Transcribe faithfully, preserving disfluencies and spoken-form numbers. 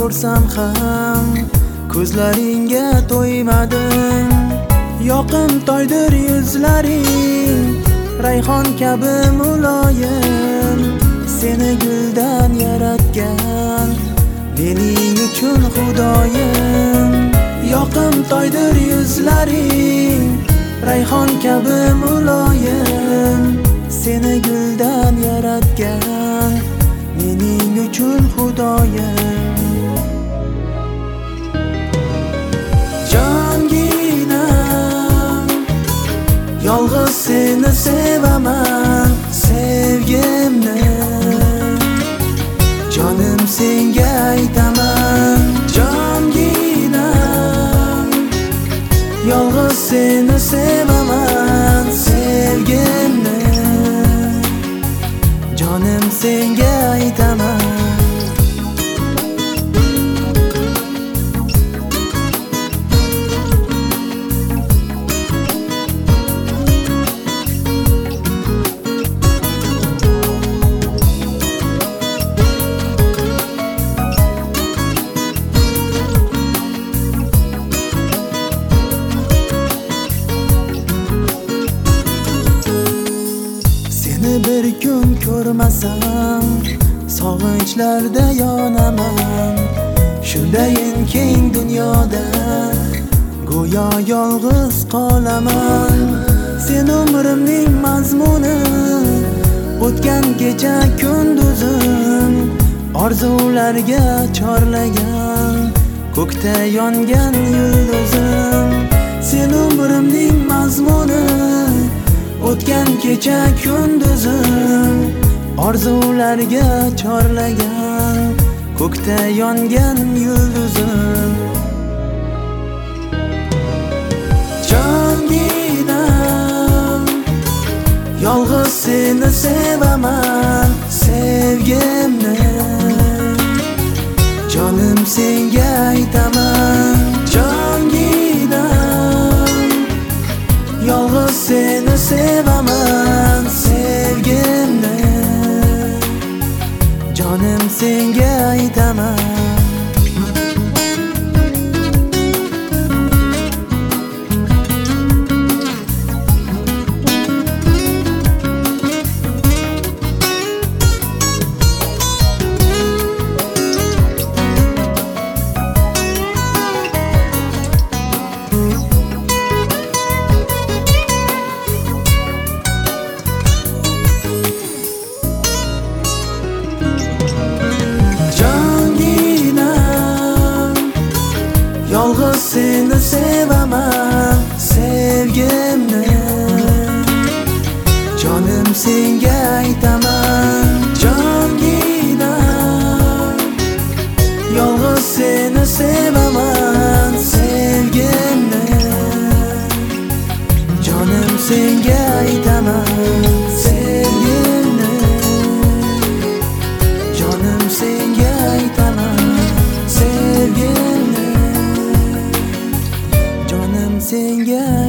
ko'rsam ham ko'zlaringga to'ymadim. Yoqimtoydir yuzlaring, rayhon kabi muloyim. Seni guldan yaratgan mening uchun Xudoyim. Yoqimtoydir yuzlaring, rayhon kabi muloyim. Seni guldan yaratgan mening uchun Xudoyim. Jonginam, yolg'iz seni sevaman, sevgimni jonim senga aytaman. Jonginam, yolg'iz seni sevaman, sevgimni jonim senga aytaman. Bir kun ko'rmasam sog'inchlarda yonaman. Shundayin keng dunyoda go'yo yolg'iz qolaman. Sen umrimning mazmuni, o'tgan kecha kunduzim. Orzularga chorlagan ko'kda yongan yulduzim. Sen umrimning mazmuni, o'tgan kecha kunduzim. Orzularga chorlagan ko'kda yongan yulduzim. Jonginam, yolg'iz seni sevaman, sevgimni jonim senga aytaman. Jonginam, yolg'iz seni sevaman, sevgimni jonim senga aytaman. Yolg'iz seni sevaman, sevgimni jonim senga aytaman. Jonginam, yolg'iz seni sevaman, sevgimni jonim senga aytaman. Sevgimni jonim senga aytaman. Sevgimni jonim senga